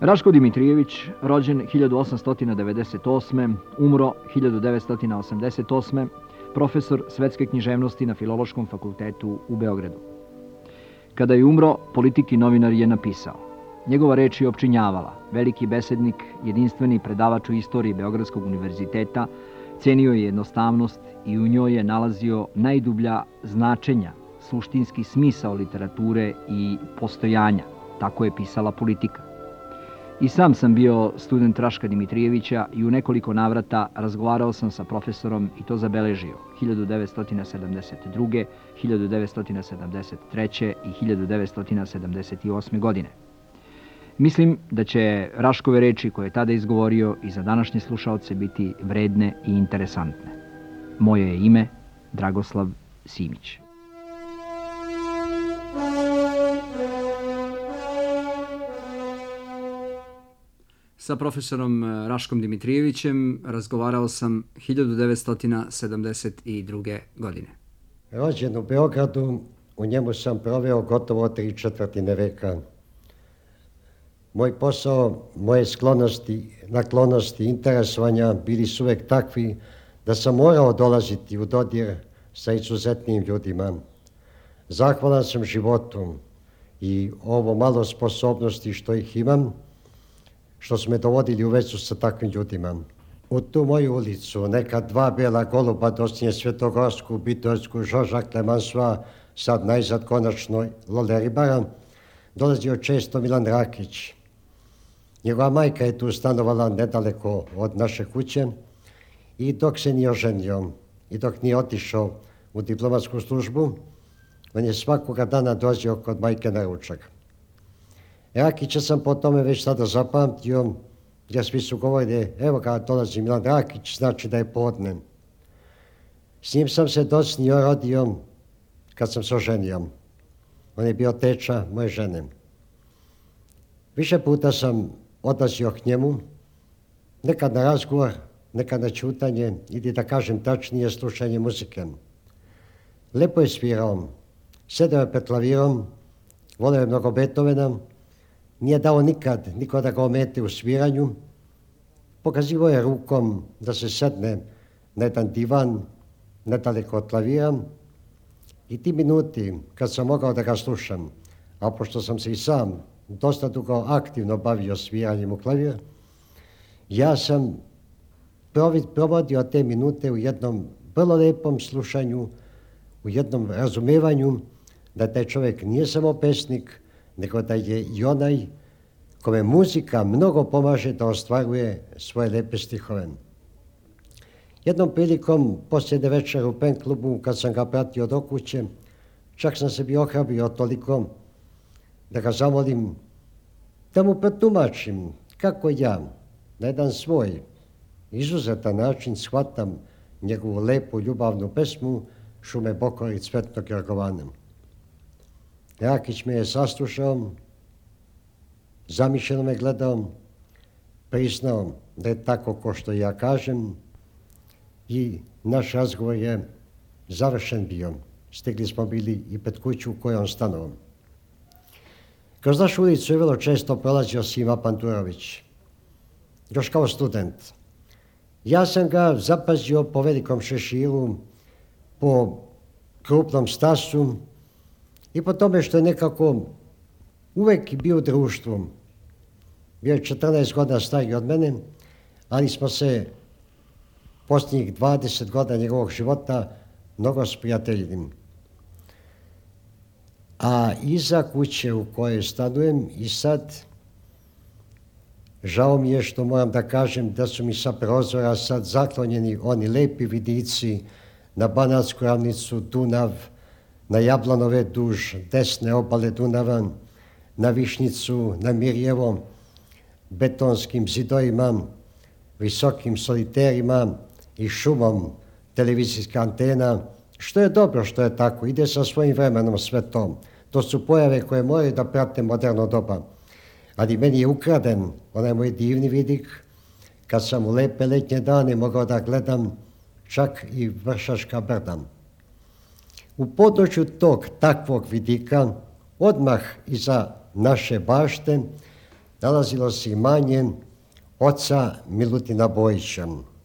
Raško Dimitrijević, rođen 1898. umro 1988. profesor svetske književnosti na Filološkom fakultetu u Beogradu. Kada je umro, politik i novinar je napisao: njegova reč je opčinjavala, veliki besednik, jedinstveni predavač u istoriji Beogradskog univerziteta, cenio je jednostavnost i u njoj je nalazio najdublja značenja, suštinski smisao literature i postojanja. Tako je pisala politika. I sam sam bio student Raška Dimitrijevića i u nekoliko navrata razgovarao sam sa profesorom i to zabeležio 1972., 1973. i 1978. godine. Mislim da će Raškove reči koje je tada izgovorio i za današnje slušaoce biti vredne i interesantne. Moje je ime Dragoslav Simić. Sa profesorom Raškom Dimitrijevićem razgovarao sam 1972. godine. Rođen u Beogradu, u njemu sam proveo gotovo 3/4 veka. Moj posao, moje sklonosti, naklonosti, interesovanja bili su uvek takvi da sam morao dolaziti u dodir sa izuzetnim ljudima. Zahvalan sam životu i ovo malo sposobnosti što ih imam, što su me dovodili u vezu sa takvim ljudima. U tu moju ulicu, neka 2 bela goluba, dosnije Svetogorsku, Bitorsku, Žoža Klemansoa, sad najzad konačno Lole Ribara, dolazio često Milan Rakić. Njegova majka je tu stanovala nedaleko od naše kuće i dok se nije oženio i dok nije otišao u diplomatsku službu, on je svakoga dana dolazio kod majke na ručak. Rakića sam po tome već sada zapamtio, jer svi su govorili: evo ga, dolazi Milan Rakić, znači da je podne. S njim sam se docnio rodio kad sam se oženio. On je bio teča moje žene. Više puta sam odlazio k njemu, nekad na razgovor, nekad na čutanje ili da kažem tačnije slušanje muzike. Lepo je svirao, sedeo je pred klavirom, voleo je mnogo Beethovena, nije dao nikad niko da ga omete u sviranju, pokazivao je rukom da se sedne na jedan divan nedaleko od klavira i ti minuti kad sam mogao da ga slušam, a pošto sam se i sam dosta dugo aktivno bavio sviranjem u klavir, ja sam provodio te minute u jednom vrlo lepom slušanju, u jednom razumevanju da taj čovjek nije samo pesnik, nego da je i onaj kome muzika mnogo pomaže da ostvaruje svoje lepe stihove. Jednom prilikom posljednje večer u pen klubu, kad sam ga pratio do kuće, čak sam se bio ohrabrio toliko da ga zamolim da mu pretumačim kako ja na jedan svoj izuzetan način shvatam njegovu lepu ljubavnu pesmu Šume Bokor i Cvetnog Jorgovana. Rakić me je saslušao, zamišljeno me gledao, priznao da je tako ko što ja kažem i naš razgovor je završen bio. Stigli smo bili i pred kuću u kojoj on stanovao. Kroz našu ulicu je vrlo često prolazio Sima Panturović, još kao student. Ja sam ga zapazio po velikom šeširu, po krupnom stasu i po tome što je nekako uvek bio u društvu. Bio je 14 godina stariji od mene, ali smo se posljednjih 20 godina njegovog života mnogo sprijateljili. A iza kuće u kojoj stanujem i sad, žao mi je što moram da kažem da su mi sa prozora sad zaklonjeni oni lepi vidici na Banatsku ravnicu, Dunav, na Jablanove duž desne obale Dunava, na Višnjicu, na Mirjevo, betonskim zidovima, visokim soliterima i šumom televizijska antena, što je dobro što je tako, ide sa svojim vremenom sve to. To su pojave koje moraju da prate moderno doba. Ali meni je ukraden onaj moj divni vidik, kad sam u lepe letnje dane mogao da gledam čak i Vršačka brda. U području tog takvog vidika, odmah iza naše bašte, nalazilo se imanje oca Milutina Bojića.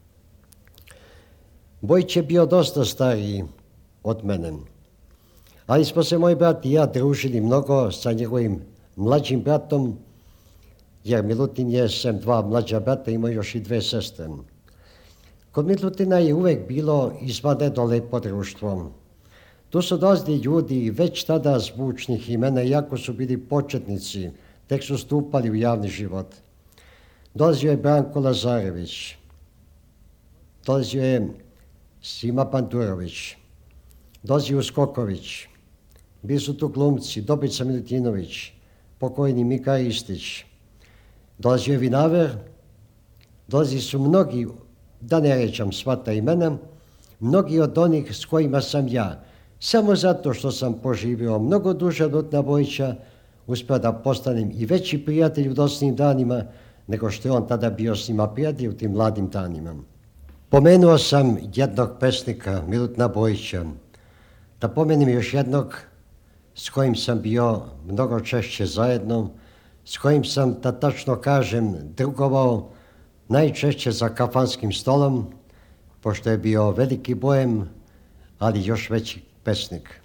Bojić je bio dosta stariji od mene, ali smo se moj brat i ja družili mnogo sa njegovim mlađim bratom, jer Milutin je sem dva mlađa brata imao još i dve sestre. Kod Milutina je uvek bilo izvanredno lepo društvo. Tu su dolazili ljudi već tada zvučnih imena, iako su bili početnici, tek su stupali u javni život. Dolazio je Branko Lazarević, dolazio je Sima Pandurović, dolazio Skoković, bili su tu glumci, Dobrica Milutinović, pokojni Mika Ristić, dolazio je Vinaver, dolazili su mnogi, da ne rećam sva ta imena, mnogi od onih s kojima sam ja, samo zato što sam poživio mnogo duže od Milutina Bojića, uspio da postanem i veći prijatelj u dosnim danima, nego što je on tada bio s njima prijatelj u tim mladim danima. Pomenuo sam jednog pesnika, Milutina Bojića, da pomenem još jednog s kojim sam bio mnogo češće zajedno, s kojim sam, da tačno kažem, drugovao najčešće za kafanskim stolom, pošto je bio veliki bojem, ali još veći pesnik.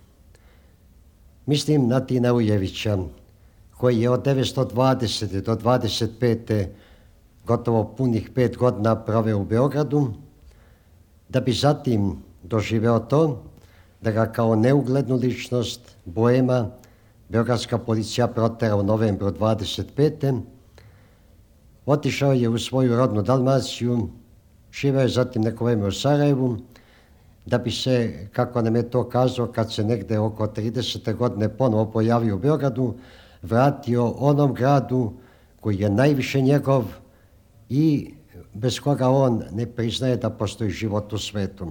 Mislim na Tina Ujevića, koji je od 1920. do 25. gotovo punih 5 godina proveo u Beogradu, da bi zatim doživeo to da ga kao neuglednu ličnost boema beogradska policija protera u novembru 25. Otišao je u svoju rodnu Dalmaciju, živeo je zatim neko vreme u Sarajevu, da bi se, kako nam je to kazao, kad se negde oko 30. godine ponovo pojavio u Beogradu, vratio onom gradu koji je najviše njegov i bez koga on ne priznaje da postoji život u svetu.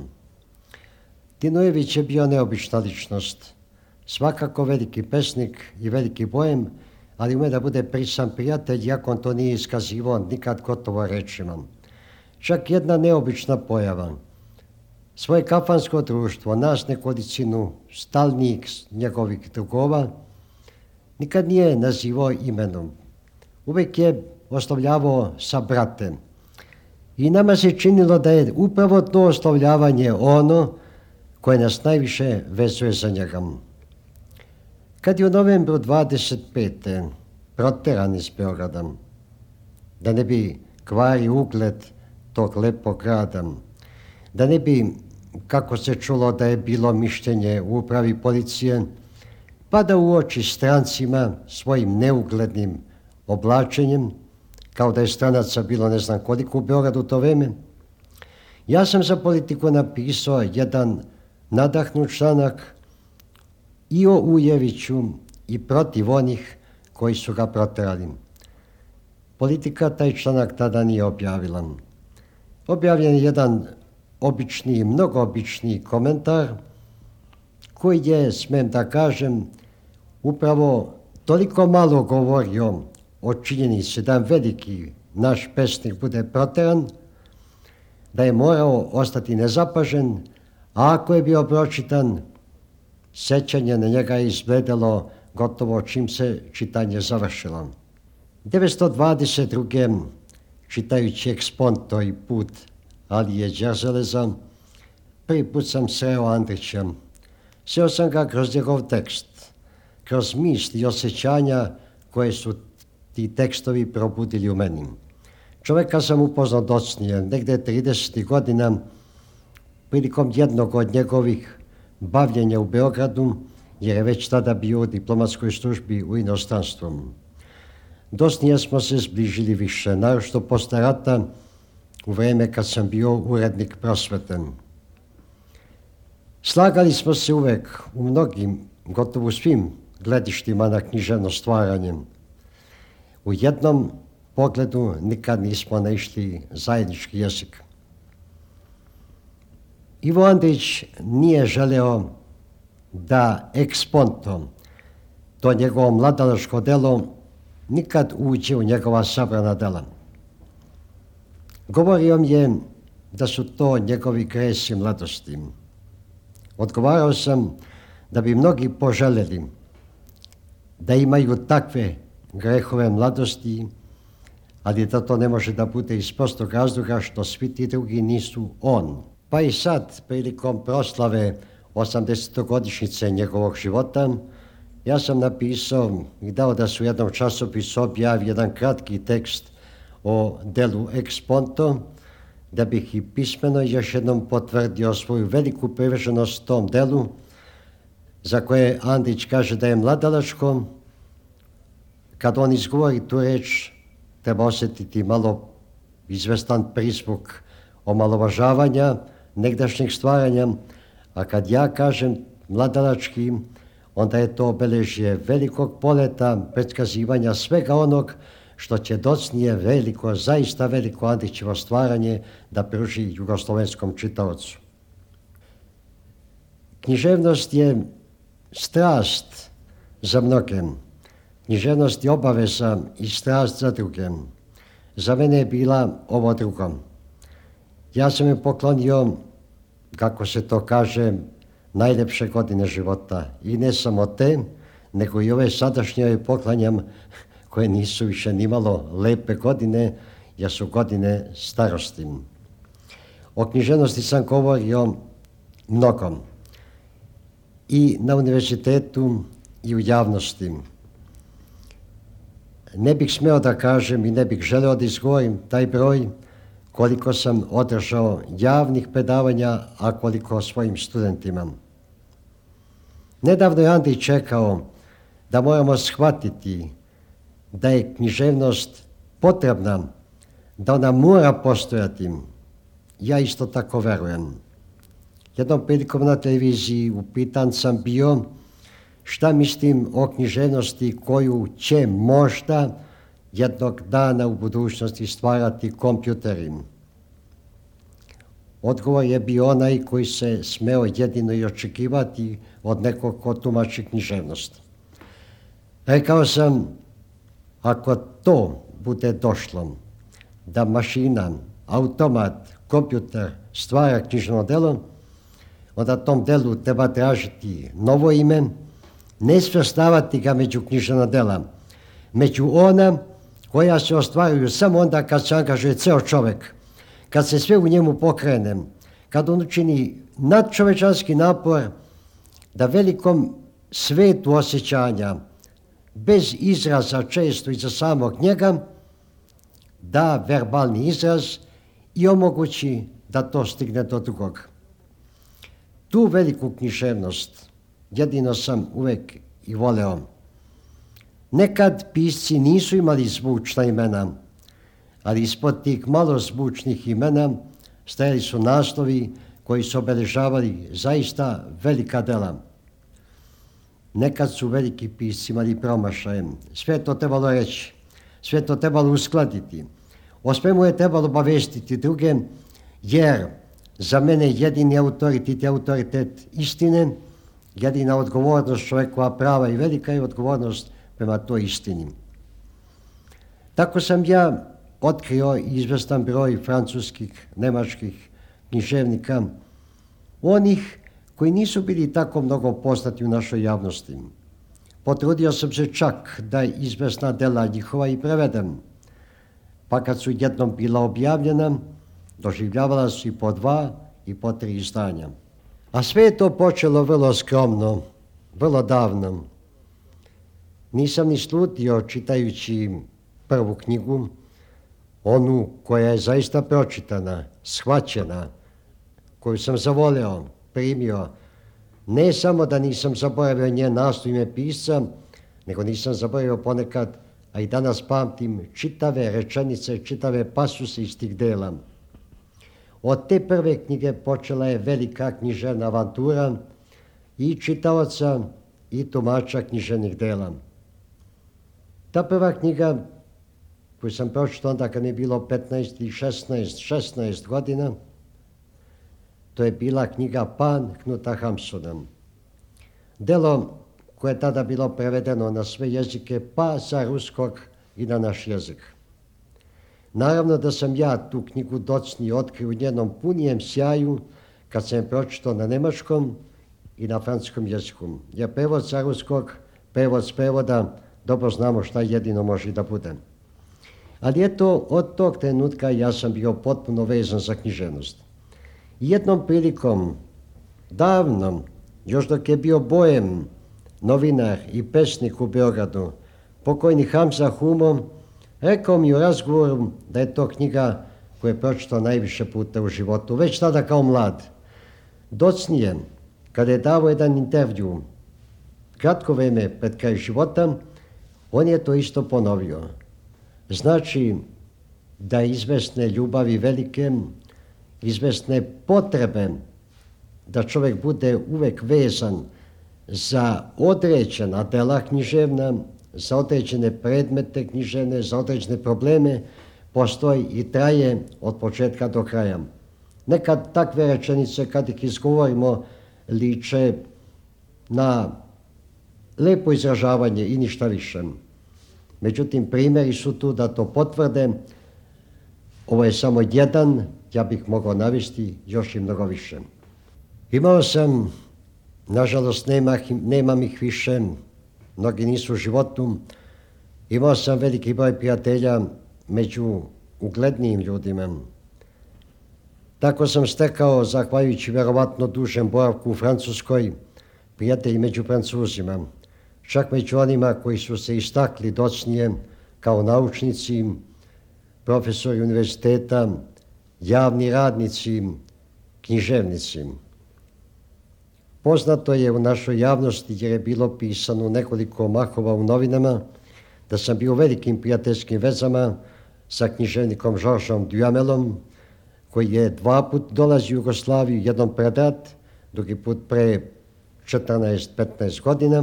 Tino Ujević je bio neobična ličnost, svakako veliki pesnik i veliki bojem, ali ume da bude prisan prijatelj, iako on to nije iskazivao nikad gotovo rečima. Čak jedna neobična pojava. Svoje kafansko društvo, nas nekolicinu stalnih njegovih drugova, nikad nije nazivao imenom. Uvijek je oslovljavao sa brate. I nama se činilo da je upravo to oslovljavanje ono koje nas najviše vezuje za njega. Kad je u novembru 25. proteran iz Beograda, da ne bi kvari ugled tog lepog grada, da ne bi, kako se čulo da je bilo mišljenje u upravi policije, pa da uoči strancima svojim neuglednim oblačenjem, kao da je stranaca bilo ne znam koliko u Beogradu u to vreme, ja sam za Politiku napisao jedan nadahnut članak i o Ujeviću i protiv onih koji su ga proterali. Politika taj članak tada nije objavila. Objavljen je jedan obični, mnogo običniji komentar koji je, smem da kažem, upravo toliko malo govorio o činjenici da veliki naš pesnik bude proteran, da je morao ostati nezapažen, a ako je bio pročitan, sećanje na njega je izgledalo gotovo čim se čitanje završilo. 1922. čitajući Eksponto i Put Alije Đerzeleza, prvi put sam sreo Andrića. Sreo sam ga kroz njegov tekst, kroz misli i osjećanja koje su ti tekstovi probudili u meni. Čoveka sam upoznao docnije, negde 30. godina, prilikom jednog od njegovih bavljenja u Beogradu, jer je već tada bio u diplomatskoj službi u inostranstvu. Docnije smo se zbližili više, naročito posle rata, u vreme kad sam bio urednik Prosvete. Slagali smo se uvek u mnogim, gotovo svim gledištima na književno stvaranje. U jednom pogledu nikad nismo naišli zajednički jezik. Ivo Andrić nije želeo da Eksponto, to njegovo mladalačko delo, nikad uđe u njegova sabrana dela. Govorio mi je da su to njegovi gresi mladosti. Odgovarao sam da bi mnogi poželjeli da imaju takve grehove mladosti ali da to ne može da bude iz prostog razloga što svi ti drugi nisu on. Pa i sad, prilikom proslave 80-godišnjice njegovog života, ja sam napisao i dao da se u jednom časopisu objavi jedan kratki tekst o delu Ex Ponto, da bih i pismeno još jednom potvrdio svoju veliku privrženost tom delu, za koje Andrić kaže da je mladalačko. Kad on izgovori tu reč, treba osjetiti malo izvestan prizvuk omalovažavanja, negdašnjeg stvaranja, a kad ja kažem mladalački, onda je to obeležje velikog poleta, predskazivanja svega onog što će docnije veliko, zaista veliko Andrićevo stvaranje da pruži jugoslovenskom čitaocu. Književnost je strast za mnoge. Književnost je obaveza i strast za druge. Za mene je bila ovo drugo. Ja sam je poklonio, kako se to kaže, najlepše godine života. I ne samo te, nego i ove sadašnje joj poklanjam, koje nisu više nimalo lepe godine, jer su godine starosti. O književnosti sam govorio mnogo. I na univerzitetu i u javnosti. Ne bih smeo da kažem i ne bih želeo da izgovorim taj broj koliko sam održao javnih predavanja, a koliko svojim studentima. Nedavno je Andrić čekao da moramo shvatiti da je književnost potrebna, da ona mora postojati. Ja isto tako verujem. Jednom prilikom na televiziji upitan sam bio šta mislim o književnosti koju će možda jednog dana u budućnosti stvarati kompjuteri. Odgovor je bio onaj koji se smeo jedino i očekivati od nekog ko tumači književnost. Rekao sam, ako to bude došlo, da mašina, automat, kompjuter stvara književno delo, onda tom delu treba tražiti novo ime, ne svrstavati ga među književna dela, među ona koja se ostvaruju samo onda kad se angažuje ceo čovek, kad se sve u njemu pokrene, kad on učini nadčovečanski napor da velikom svetu osjećanja, bez izraza često i za samog njega, da verbalni izraz i omogući da to stigne do drugog. Tu veliku književnost jedino sam uvek i voleo. Nekad pisci nisu imali zvučna imena, ali ispod tih malo zvučnih imena stajali su naslovi koji su obeležavali zaista velika dela. Nekad su veliki pisci imali promašaje. Sve to trebalo reći, sve to trebalo uskladiti. O svemu je trebalo obavestiti druge, jer za mene jedini autoritet je autoritet istine, jedina odgovornost čovjekova prava i velika je odgovornost prema toj istini. Tako sam ja otkrio izvestan broj francuskih, nemačkih književnika, onih koji nisu bili tako mnogo poznati u našoj javnosti. Potrudio sam se čak da izvesna dela njihova i prevedem, pa kad su jednom bila objavljena, doživljavala su i po 2 i po 3 izdanja. A sve je to počelo vrlo skromno, vrlo davno. Nisam ni slutio čitajući prvu knjigu, onu koja je zaista pročitana, shvaćena, koju sam zavoleo, primio. Ne samo da nisam zaboravio njen naslov ime pisca, nego nisam zaboravio ponekad, a i danas pamtim, čitave rečenice, čitave pasuse iz tih dela. Od te prve knjige počela je velika književna avantura i čitaoca i tumača književnih dela. Ta prva knjiga, koju sam pročitao onda kad mi je bilo 15 ili 16 godina, to je bila knjiga Pan Knuta Hamsuna. Delo koje je tada bilo prevedeno na sve jezike, pa sa ruskog i na naš jezik. Naravno da sam ja tu knjigu docnije otkrio u njenom punijem sjaju kad sam je pročitao na nemačkom i na francuskom jeziku. Jer prevod sa ruskog, prevod s prevoda, dobro znamo šta jedino može da bude. Ali eto, od tog trenutka ja sam bio potpuno vezan za književnost. Jednom prilikom, davnom, još dok je bio Bojem, novinar i pesnik u Beogradu, pokojni Hamza Humo, rekao mi u razgovoru da je to knjiga koju je pročitao najviše puta u životu, već tada kao mlad. Docnije, kada je dao jedan intervju, kratko vreme pred kraj života, on je to isto ponovio. Znači da izvesne ljubavi velike, izvesne potrebe da čovjek bude uvek vezan za određena dela književna, za određene predmete književne, za određene probleme, postoji i traje od početka do kraja. Nekad takve rečenice, kad ih izgovorimo, liče na lepo izražavanje i ništa više. Međutim, primjeri su tu da to potvrde. Ovo je samo jedan, ja bih mogao navesti još i mnogo više. Imao sam, nažalost nemam ih više, mnogi nisu u životu, imao sam veliki broj prijatelja među uglednijim ljudima. Tako sam stekao, zahvaljujući vjerovatno dužem boravku u Francuskoj, prijatelji među Francuzima, čak među onima koji su se istakli docnije kao naučnici, profesori univerziteta, javni radnici, književnici. Poznato je u našoj javnosti, jer je bilo pisano nekoliko mahova u novinama, da sam bio u velikim prijateljskim vezama sa književnikom Georgesom Duhamelom, koji je 2 puta dolazio u Jugoslaviju, jednom pred rat, drugi put pre 14-15 godina.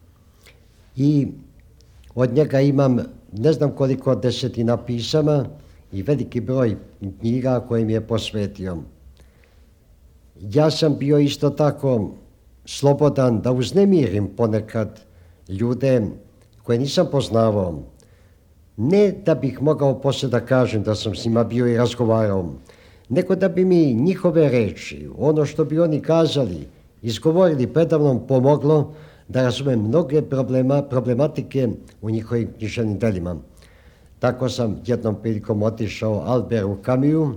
I od njega imam ne znam koliko desetina pisama i veliki broj knjiga koje mi je posvetio. Ja sam bio isto tako slobodan da uznemirim ponekad ljude koje nisam poznavao. Ne da bih mogao poslije da kažem da sam s njima bio i razgovarao, nego da bi mi njihove reči, ono što bi oni kazali, izgovorili predavnom, pomoglo da razumem mnoge problematike u njihovim književnim delima. Tako sam jednom prilikom otišao Alberu Camusu,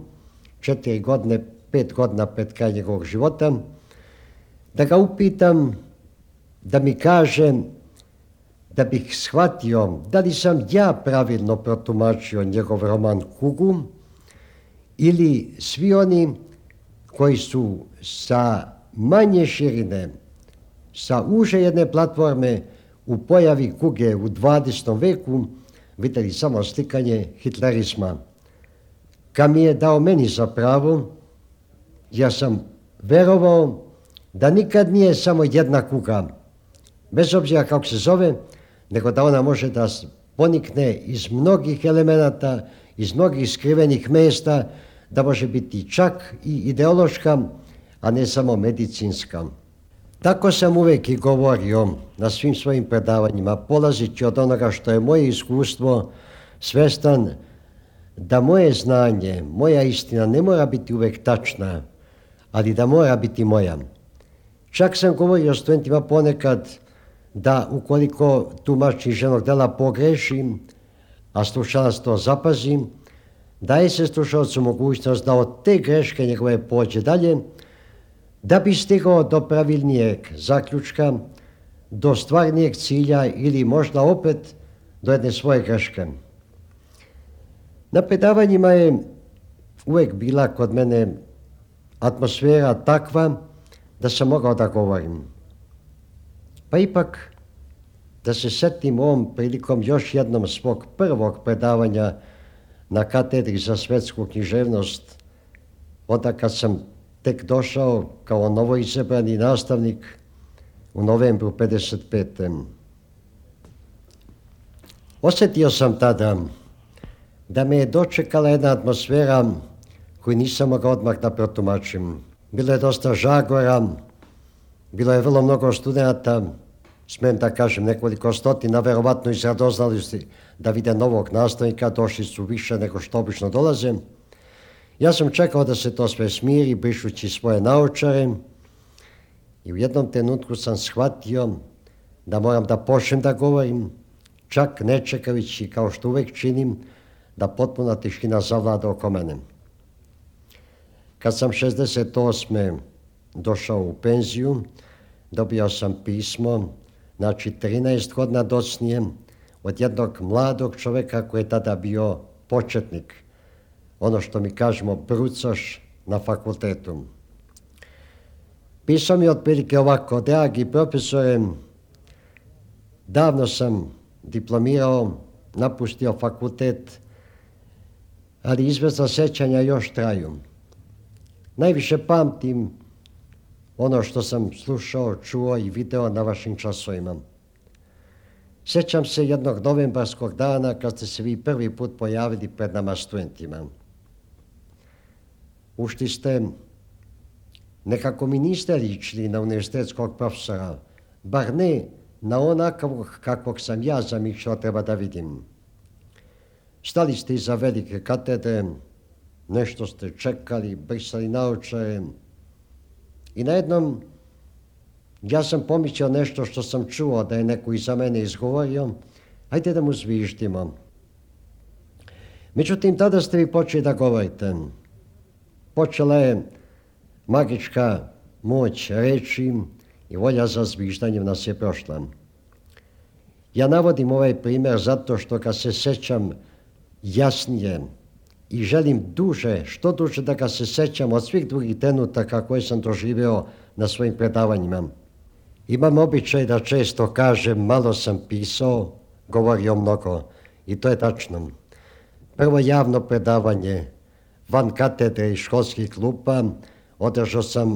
5 godina pred kraj njegovog života, da ga upitam, da mi kaže, da bih shvatio da li sam ja pravilno protumačio njegov roman Kugu ili svi oni koji su sa manje širine, sa uže jedne platforme u pojavi kuge u 20. veku vidjeli samo slikanje hitlerizma. Kad mi je dao meni za pravo, ja sam verovao da nikad nije samo jedna kuga, bez obzira kako se zove, nego da ona može da ponikne iz mnogih elemenata, iz mnogih skrivenih mjesta, da može biti čak i ideološka, a ne samo medicinska. Tako sam uvijek i govorio na svim svojim predavanjima, polazići od onoga što je moje iskustvo, svestan da moje znanje, moja istina ne mora biti uvijek tačna, ali da mora biti moja. Čak sam govorio studentima ponekad da ukoliko tumač književnog dela pogrešim, a slušalac to zapazi, daje se slušalcu mogućnost da od te greške njegove pođe dalje, da bi stigao do pravilnijeg zaključka, do stvarnijeg cilja ili možda opet do jedne svoje greške. Na predavanjima je uvijek bila kod mene atmosfera takva da sam mogao da govorim. Pa ipak, da se setim ovom prilikom još jednom svog prvog predavanja na katedri za svetsku književnost, onda kad sam tek došao kao novoizabrani nastavnik u novembru 55. Osjetio sam tada da me je dočekala jedna atmosfera koju nisam mogao odmah da protumačim. Bilo je dosta žagora, bilo je vrlo mnogo studenata, smijem da kažem nekoliko stotina, verovatno iz radoznalosti da vide novog nastavnika, došli su više nego što obično dolaze. Ja sam čekao da se to sve smiri, brišući svoje naočare, i u jednom trenutku sam shvatio da moram da počnem da govorim, čak ne čekajući, kao što uvijek činim, da potpuna tišina zavlada oko mene. Kad sam 68. došao u penziju, dobio sam pismo, znači 13 godina docnije, od jednog mladog čovjeka koji je tada bio početnik, ono što mi kažemo brucoš na fakultetu. Pisao mi otprilike ovako: dragi profesore, davno sam diplomirao, napustio fakultet, ali izvesna sjećanja još traju. Najviše pamtim ono što sam slušao, čuo i video na vašim časovima. Sjećam se jednog novembarskog dana kad ste se vi prvi put pojavili pred nama studentima. Ušli ste, nekako mi niste ličili na univerzitetskog profesora, bar ne na onakvog kakvog sam ja zamišljao treba da vidim. Stali ste iza velike katedre, nešto ste čekali, brisali naočare i najednom ja sam pomislio nešto što sam čuo da je neko iza mene izgovorio, hajde da mu zviždimo. Međutim, tada ste vi počeli da govorite. Počela je magička moć reči i volja za zviždanjem nas je prošla. Ja navodim ovaj primjer zato što ga se sjećam jasnije i želim duže, što duže da ga se sjećam od svih drugih trenutaka koje sam doživio na svojim predavanjima. Imam običaj da često kažem malo sam pisao, govorio mnogo i to je tačno. Prvo javno predavanje van katedre i školskih klupa održao sam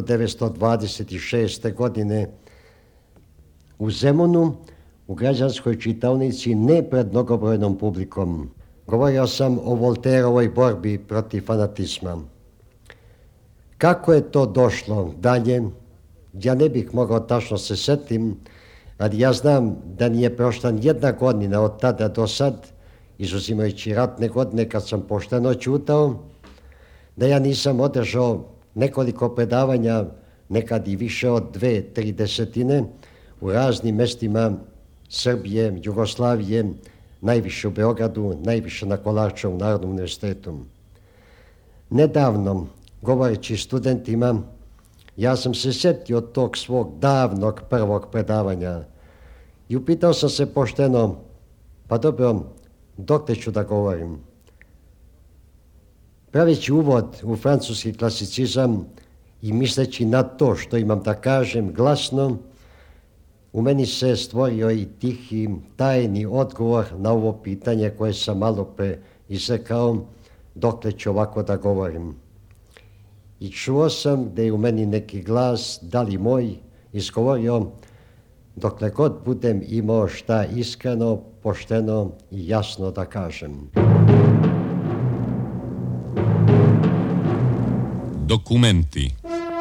1926. godine u Zemunu, u građanskoj čitaonici, ne pred mnogobrojnom publikom. Govorio sam o Volterovoj borbi protiv fanatizma. Kako je to došlo dalje, ja ne bih mogao tačno se setim, ali ja znam da nije prošla nijedna godina od tada do sad, izuzimajući ratne godine kad sam pošteno ćutao, da ja nisam održao nekoliko predavanja, nekad i više od 2-3 desetine, u raznim mestima Srbije, Jugoslavije, najviše u Beogradu, najviše na Kolarčevu Narodnom univerzitetu. Nedavno, govoreći studentima, ja sam se sjetio tog svog davnog prvog predavanja i upitao sam se pošteno, pa dobro, dokle ću da govorim? Praveći uvod u francuski klasicizam i misleći na to što imam da kažem glasno, u meni se stvorio i tihi, tajni odgovor na ovo pitanje koje sam malo pre izrekao, dokle ću ovako da govorim. I čuo sam da je u meni neki glas, da li moj, izgovorio: dokle god budem imao šta iskreno, pošteno i jasno da kažem. Dokumenti.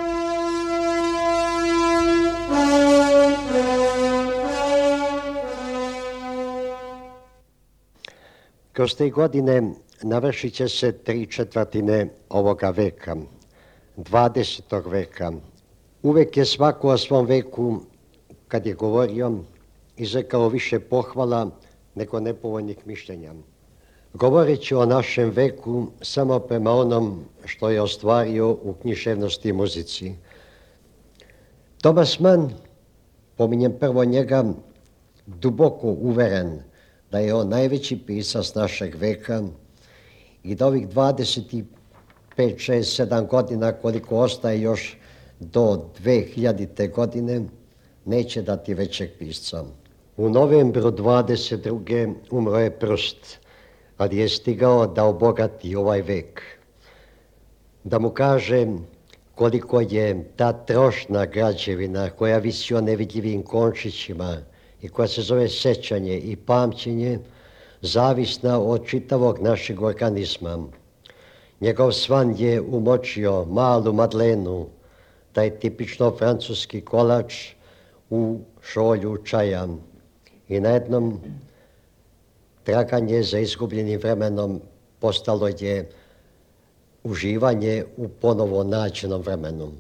Kroz te godine navršit će se 3/4 ovoga veka, 20. veka. Uvek je svako o svom veku, kad je govorio, izrekao više pohvala nego nepovoljnih mišljenja. Govoreći o našem veku samo prema onom što je ostvario u književnosti i muzici. Thomas Mann, pominjem prvo njega, duboko uveren da je on najveći pisac našeg veka i da ovih 25, 6, 7 godina koliko ostaje još do 2000. godine neće dati većeg pisca. U novembru 22. umro je Proust, ali je stigao da obogati ovaj vek. Da mu kažem koliko je ta trošna građevina koja visi o nevidljivim končićima i koja se zove sećanje i pamćenje, zavisna od čitavog našeg organizma. Njegov svan je umočio malu Madlenu, taj tipično francuski kolač, u šolju čaja. I na jednom traganje za izgubljenim vremenom postalo je uživanje u ponovo nađenom vremenu.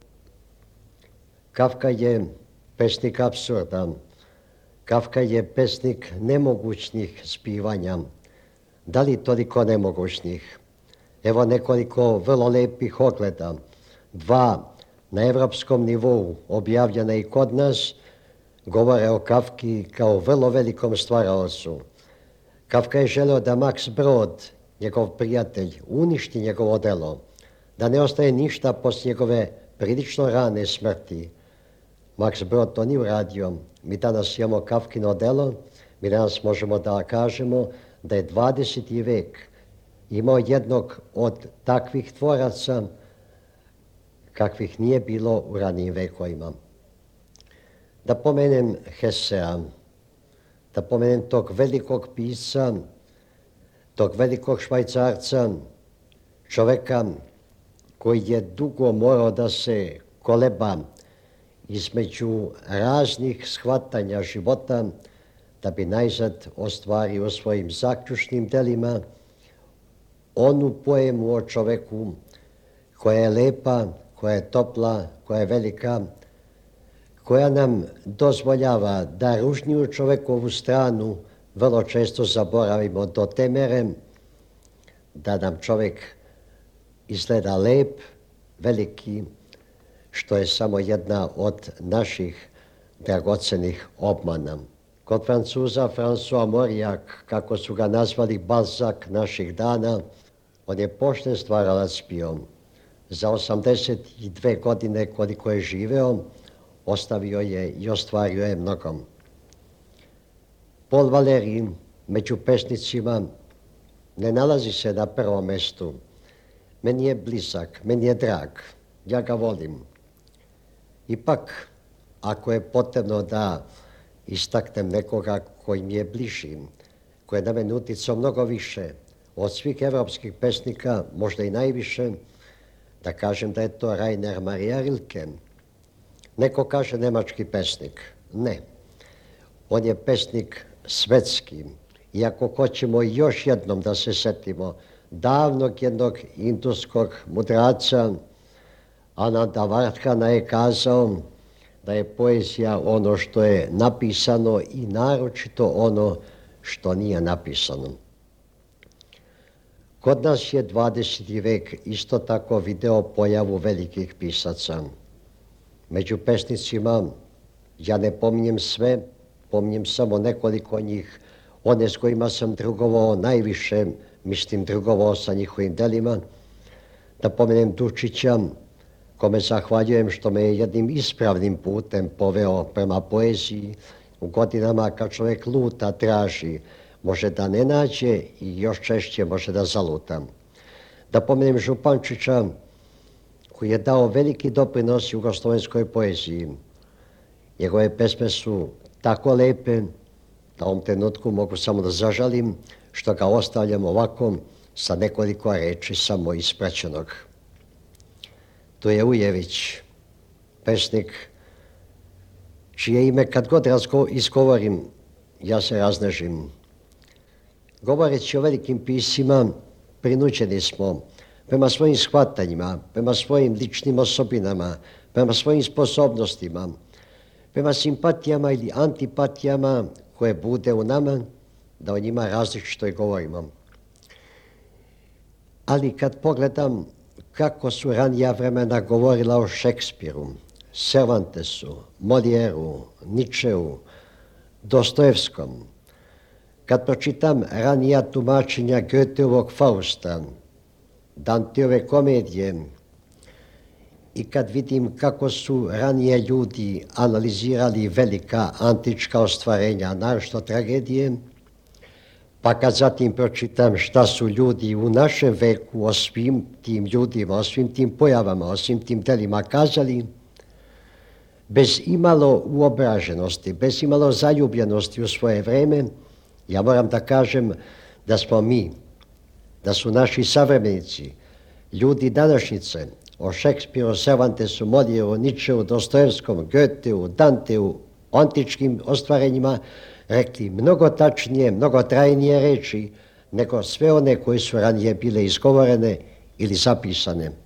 Kafka je pesnik apsurda. Kafka je pesnik nemogućnih zbivanja, Da li toliko nemogućnih? Evo nekoliko vrlo lepih ogleda. 2 na evropskom nivou objavljena i kod nas govore o Kafki kao vrlo velikom stvaraocu. Kafka je želeo da Max Brod, njegov prijatelj, uništi njegovo delo, da ne ostaje ništa poslije njegove prilično rane smrti. Max Brod to nije uradio. Mi danas imamo Kafkino delo, mi danas možemo da kažemo da je 20. vek imao jednog od takvih tvoraca kakvih nije bilo u ranijim vekovima. Da pomenem Hesea, da pomenem tog velikog pisca, tog velikog Švajcarca, čoveka koji je dugo morao da se koleba između raznih shvatanja života da bi najzad ostvario svojim zaključnim delima onu poemu o čoveku koja je lepa, koja je topla, koja je velika, koja nam dozvoljava da ružniju čovekovu stranu vrlo često zaboravimo do te mere da nam čovek izgleda lep, veliki, što je samo jedna od naših dragocenih obmana. Kod Francuza François Mauriac, kako su ga nazvali Balzac naših dana, on je pošten stvaralac bio. Za 82 godine koliko je živeo, ostavio je i ostvario je mnogo. Paul Valéry među pesnicima ne nalazi se na prvom mestu. Meni je blizak, meni je drag, ja ga volim. Ipak, ako je potrebno da istaknem nekoga koji mi je bliži, koji je na mene uticao mnogo više od svih evropskih pesnika, možda i najviše, da kažem da je to Rainer Maria Rilke. Neko kaže nemački pesnik. Ne. On je pesnik svetski. I ako hoćemo još jednom da se setimo davnog jednog indijskog mudraca, Ananda Varthana je kazao da je poezija ono što je napisano i naročito ono što nije napisano. Kod nas je 20. vek isto tako video pojavu velikih pisaca. Među pesnicima, ja ne pominjem sve, pominjem samo nekoliko njih, one s kojima sam drugovao najviše, mislim drugovao sa njihovim delima, da pomenem Dučića, kome zahvaljujem što me je jednim ispravnim putem poveo prema poeziji u godinama kad čovjek luta, traži, može da ne nađe i još češće može da zaluta. Da pomenem Župančića, koji je dao veliki doprinos jugoslovenskoj poeziji. Njegove pesme su tako lepe da u ovom trenutku mogu samo da zažalim što ga ostavljam ovako sa nekoliko reči samo ispraćenog. To je Ujević, pesnik čije ime kad god izgovorim, ja se raznežim. Govoreći o velikim piscima, prinuđeni smo prema svojim shvatanjima, prema svojim ličnim osobinama, prema svojim sposobnostima, prema simpatijama ili antipatijama koje bude u nama, da o njima različito i govorimo. Ali kad pogledam kako su ranija vremena govorila o Šekspiru, Cervantesu, Molijeru, Ničeu, Dostojevskom, kad pročitam ranija tumačenja Goetheovog Fausta, Danteove komedije i kad vidim kako su ranije ljudi analizirali velika antička ostvarenja, naročito tragedije, pa kad zatim pročitam šta su ljudi u našem veku o svim tim ljudima, o svim tim pojavama, o svim tim delima kazali, bez imalo uobraženosti, bez imalo zaljubljenosti u svoje vreme, ja moram da kažem da smo mi, da su naši savremenici, ljudi današnjice, o Šekspiru, Cervantesu, Molijeru, Ničeu, Dostojevskom, Goetheu, Danteu, o antičkim ostvarenjima, rekli mnogo tačnije, mnogo trajnije reči nego sve one koje su ranije bile izgovorene ili zapisane.